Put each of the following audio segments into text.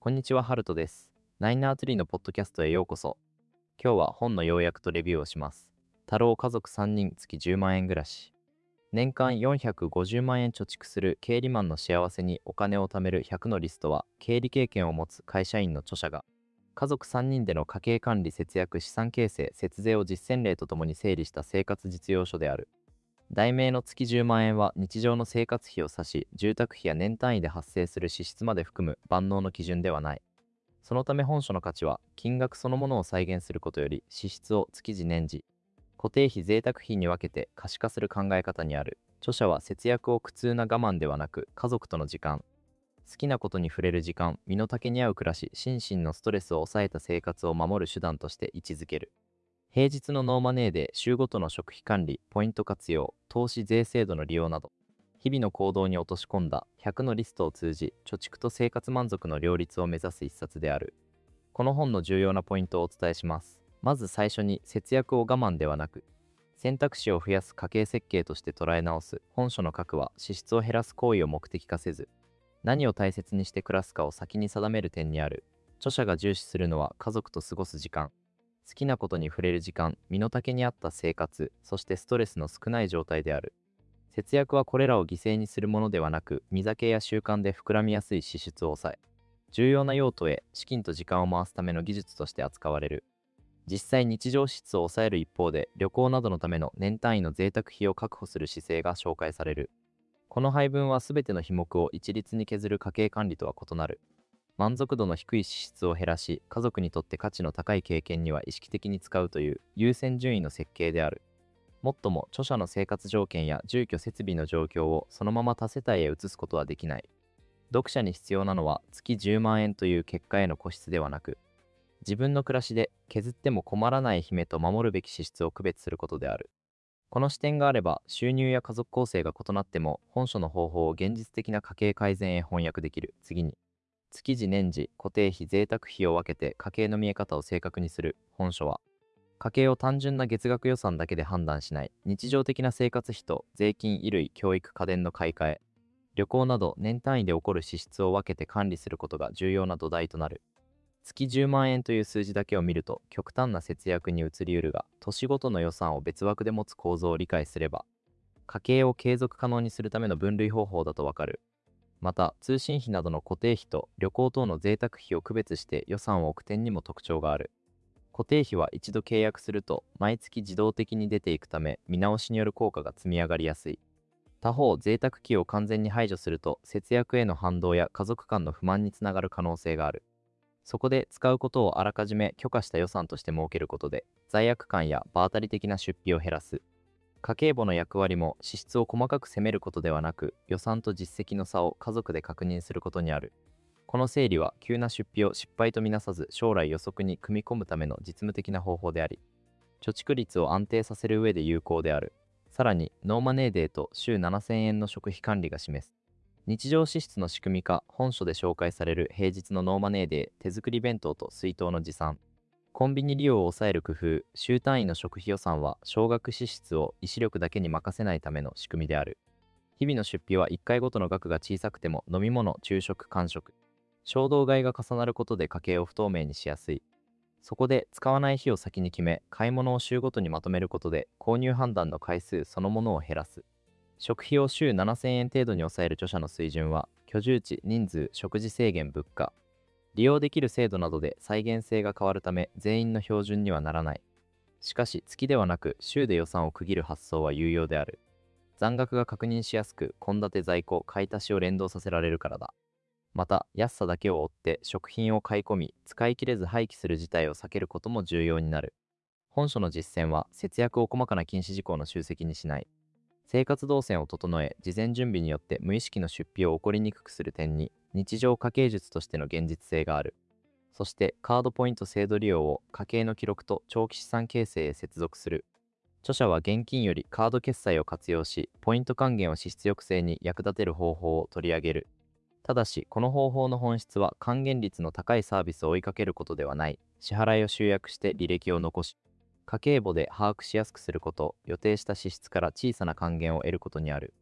こんにちは、ハルトです。ナイナーツリーのポッドキャストへようこそ。今日は本の要約とレビューをします。太郎家族3人月10万円暮らし。年間450万円貯蓄する経理マンの幸せにお金を貯める100のリストは、経理経験を持つ会社員の著者が、家族3人での家計管理節約資産形成節税を実践例とともに整理した生活実用書である。題名の月10万円は日常の生活費を指し、住宅費や年単位で発生する支出まで含む万能の基準ではない。そのため本書の価値は、金額そのものを再現することより、支出を月次年次、固定費贅沢費に分けて可視化する考え方にある。著者は節約を苦痛な我慢ではなく、家族との時間、好きなことに触れる時間、身の丈に合う暮らし、心身のストレスを抑えた生活を守る手段として位置づける。平日のノーマネーで週ごとの食費管理、ポイント活用、投資税制度の利用など、日々の行動に落とし込んだ100のリストを通じ、貯蓄と生活満足の両立を目指す一冊である。この本の重要なポイントをお伝えします。まず最初に、節約を我慢ではなく、選択肢を増やす家計設計として捉え直す。本書の核は、支出を減らす行為を目的化せず、何を大切にして暮らすかを先に定める点にある。著者が重視するのは、家族と過ごす時間、好きなことに触れる時間、身の丈に合った生活、そしてストレスの少ない状態である。節約はこれらを犠牲にするものではなく、見酒や習慣で膨らみやすい支出を抑え、重要な用途へ資金と時間を回すための技術として扱われる。実際日常支出を抑える一方で、旅行などのための年単位の贅沢費を確保する姿勢が紹介される。この配分は全ての費目を一律に削る家計管理とは異なる。満足度の低い支出を減らし、家族にとって価値の高い経験には意識的に使うという優先順位の設計である。もっとも、著者の生活条件や住居設備の状況をそのまま他世帯へ移すことはできない。読者に必要なのは月10万円という結果への固執ではなく、自分の暮らしで削っても困らない姫と守るべき支出を区別することである。この視点があれば、収入や家族構成が異なっても本書の方法を現実的な家計改善へ翻訳できる。次に、月次年次固定費贅沢費を分けて家計の見え方を正確にする。本書は、家計を単純な月額予算だけで判断しない、日常的な生活費と税金、衣類、教育、家電の買い替え、旅行など年単位で起こる支出を分けて管理することが重要な土台となる。月10万円という数字だけを見ると極端な節約に移りうるが、年ごとの予算を別枠で持つ構造を理解すれば、家計を継続可能にするための分類方法だとわかる。また、通信費などの固定費と旅行等の贅沢費を区別して予算を置く点にも特徴がある。固定費は一度契約すると毎月自動的に出ていくため、見直しによる効果が積み上がりやすい。他方、贅沢期を完全に排除すると節約への反動や家族間の不満につながる可能性がある。そこで使うことをあらかじめ許可した予算として設けることで、罪悪感や場当たり的な出費を減らす。家計簿の役割も支出を細かく責めることではなく、予算と実績の差を家族で確認することにある。この整理は急な出費を失敗とみなさず、将来予測に組み込むための実務的な方法であり、貯蓄率を安定させる上で有効である。さらに、ノーマネーデーと週7000円の食費管理が示す。日常支出の仕組み化。本書で紹介される平日のノーマネーデー、手作り弁当と水筒の持参、コンビニ利用を抑える工夫、週単位の食費予算は少額支出を意志力だけに任せないための仕組みである。日々の出費は1回ごとの額が小さくても飲み物、昼食、間食、衝動買いが重なることで家計を不透明にしやすい。そこで使わない日を先に決め、買い物を週ごとにまとめることで購入判断の回数そのものを減らす。食費を週7000円程度に抑える著者の水準は、居住地、人数、食事制限、物価、利用できる制度などで再現性が変わるため全員の標準にはならない。しかし、月ではなく週で予算を区切る発想は有用である。残額が確認しやすく、献立在庫、買い足しを連動させられるからだ。また、安さだけを追って食品を買い込み、使い切れず廃棄する事態を避けることも重要になる。本書の実践は、節約を細かな禁止事項の集積にしない。生活動線を整え、事前準備によって無意識の出費を起こりにくくする点に、日常家計術としての現実性がある。そして、カードポイント制度利用を家計の記録と長期資産形成へ接続する。著者は現金よりカード決済を活用し、ポイント還元を支出抑制に役立てる方法を取り上げる。ただし、この方法の本質は還元率の高いサービスを追いかけることではない。支払いを集約して履歴を残し、家計簿で把握しやすくすること、予定した支出から小さな還元を得ることにある。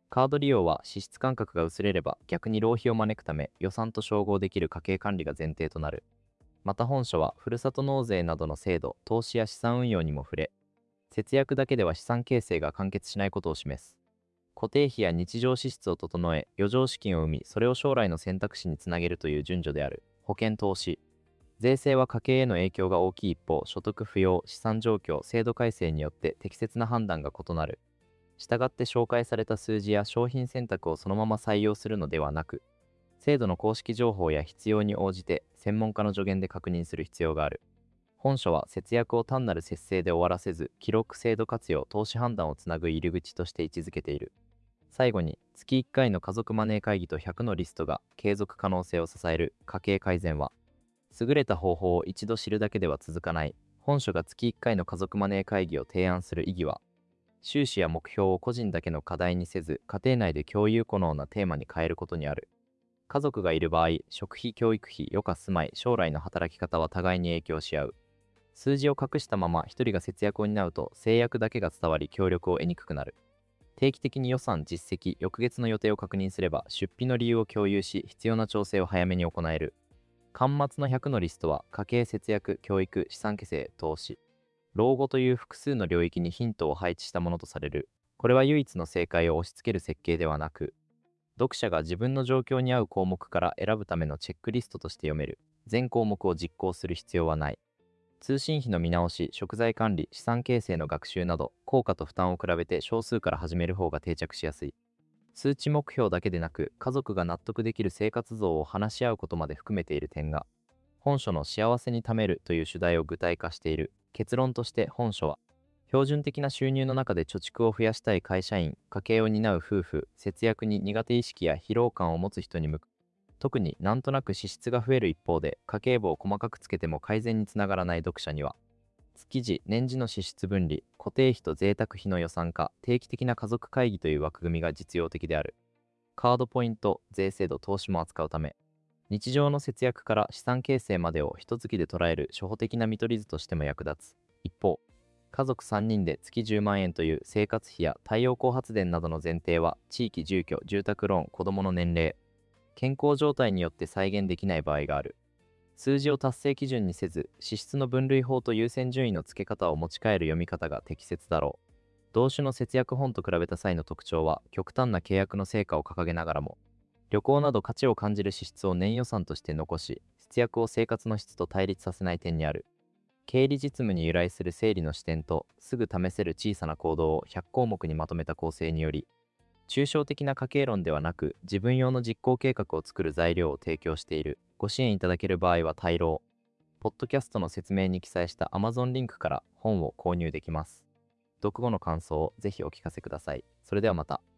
カード利用は支出感覚が薄れれば逆に浪費を招くため、予算と照合できる家計管理が前提となる。また本書はふるさと納税などの制度、投資や資産運用にも触れ、節約だけでは資産形成が完結しないことを示す。固定費や日常支出を整え、余剰資金を生み、それを将来の選択肢につなげるという順序である。保険投資。税制は家計への影響が大きい一方、所得不要、資産状況、制度改正によって適切な判断が異なる。したがって紹介された数字や商品選択をそのまま採用するのではなく、制度の公式情報や必要に応じて専門家の助言で確認する必要がある。本書は節約を単なる節制で終わらせず、記録、制度活用、投資判断をつなぐ入り口として位置づけている。最後に、月1回の家族マネー会議と100のリストが継続可能性を支える家計改善は、優れた方法を一度知るだけでは続かない。本書が月1回の家族マネー会議を提案する意義は、収支や目標を個人だけの課題にせず、家庭内で共有可能なテーマに変えることにある。家族がいる場合、食費、教育費、余暇住まい、将来の働き方は互いに影響し合う。数字を隠したまま一人が節約を担うと制約だけが伝わり協力を得にくくなる。定期的に予算、実績、翌月の予定を確認すれば出費の理由を共有し必要な調整を早めに行える。巻末の100のリストは家計節約、教育、資産形成、投資、老後という複数の領域にヒントを配置したものとされる。これは唯一の正解を押し付ける設計ではなく、読者が自分の状況に合う項目から選ぶためのチェックリストとして読める。全項目を実行する必要はない。通信費の見直し、食材管理、資産形成の学習など、効果と負担を比べて少数から始める方が定着しやすい。数値目標だけでなく、家族が納得できる生活像を話し合うことまで含めている点が、本書の幸せに貯めるという主題を具体化している。結論として本書は、標準的な収入の中で貯蓄を増やしたい会社員、家計を担う夫婦、節約に苦手意識や疲労感を持つ人に向く。特になんとなく支出が増える一方で、家計簿を細かくつけても改善につながらない読者には、月次、年次の支出分離、固定費と贅沢費の予算化、定期的な家族会議という枠組みが実用的である。カードポイント、税制度、投資も扱うため、日常の節約から資産形成までを一月で捉える初歩的な見取り図としても役立つ。一方、家族3人で月10万円という生活費や太陽光発電などの前提は、地域、住居、住宅ローン、子どもの年齢、健康状態によって再現できない場合がある。数字を達成基準にせず、支出の分類法と優先順位の付け方を持ち帰る読み方が適切だろう。同種の節約本と比べた際の特徴は、極端な契約の成果を掲げながらも、旅行など価値を感じる支出を年予算として残し、節約を生活の質と対立させない点にある。経理実務に由来する整理の視点と、すぐ試せる小さな行動を100項目にまとめた構成により、抽象的な家計論ではなく、自分用の実行計画を作る材料を提供している。ご支援いただける場合は大老。ポッドキャストの説明に記載した Amazon リンクから本を購入できます。読後の感想をぜひお聞かせください。それではまた。